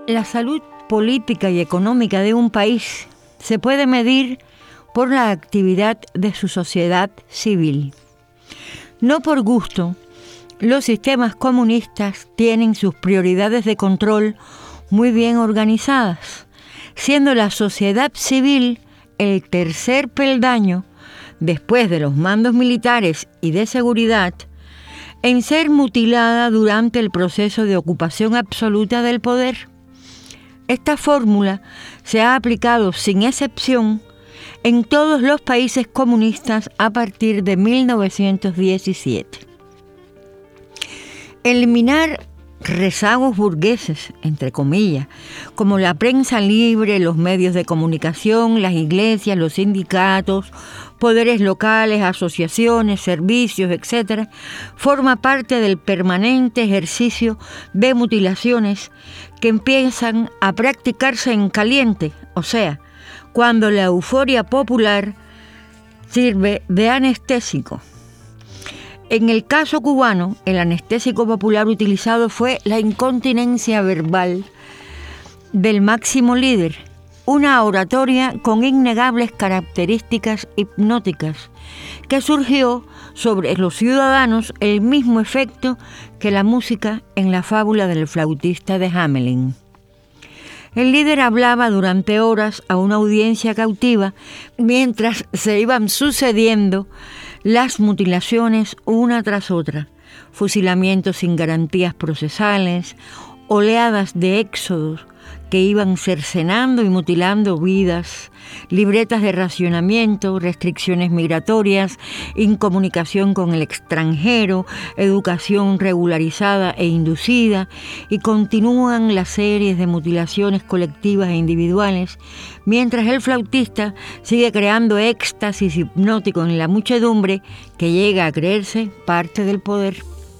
La salud política y económica de un país se puede medir por la actividad de su sociedad civil. No por gusto, los sistemas comunistas tienen sus prioridades de control muy bien organizadas, siendo la sociedad civil el tercer peldaño, después de los mandos militares y de seguridad, en ser mutilada durante el proceso de ocupación absoluta del poder. Esta fórmula se ha aplicado sin excepción en todos los países comunistas a partir de 1917. Eliminar rezagos burgueses, entre comillas, como la prensa libre, los medios de comunicación, las iglesias, los sindicatos, poderes locales, asociaciones, servicios, etc., forma parte del permanente ejercicio de mutilaciones que empiezan a practicarse en caliente, o sea, cuando la euforia popular sirve de anestésico. En el caso cubano, el anestésico popular utilizado fue la incontinencia verbal del máximo líder, una oratoria con innegables características hipnóticas, que surgió sobre los ciudadanos el mismo efecto que la música en la fábula del flautista de Hamelin. El líder hablaba durante horas a una audiencia cautiva mientras se iban sucediendo las mutilaciones una tras otra, fusilamientos sin garantías procesales, oleadas de éxodos que iban cercenando y mutilando vidas, libretas de racionamiento, restricciones migratorias, incomunicación con el extranjero, educación regularizada e inducida, y continúan las series de mutilaciones colectivas e individuales, mientras el flautista sigue creando éxtasis hipnótico en la muchedumbre que llega a creerse parte del poder.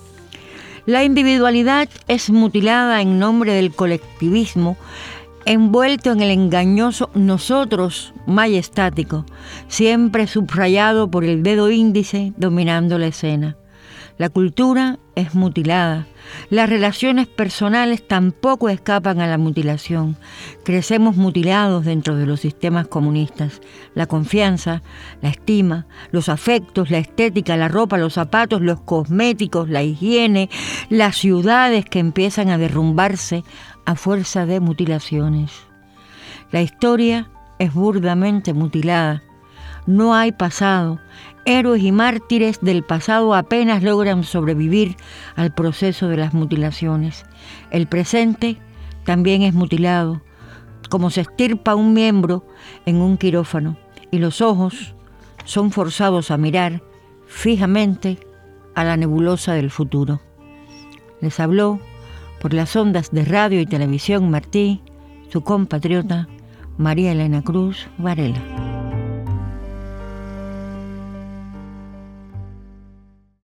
La individualidad es mutilada en nombre del colectivismo, envuelto en el engañoso nosotros majestático, siempre subrayado por el dedo índice dominando la escena. La cultura es mutilada. Las relaciones personales tampoco escapan a la mutilación. Crecemos mutilados dentro de los sistemas comunistas. La confianza, la estima, los afectos, la estética, la ropa, los zapatos, los cosméticos, la higiene, las ciudades que empiezan a derrumbarse a fuerza de mutilaciones. La historia es burdamente mutilada. No hay pasado. Héroes y mártires del pasado apenas logran sobrevivir al proceso de las mutilaciones. El presente también es mutilado, como se extirpa un miembro en un quirófano, y los ojos son forzados a mirar fijamente a la nebulosa del futuro. Les habló por las ondas de radio y televisión Martí, su compatriota María Elena Cruz Varela.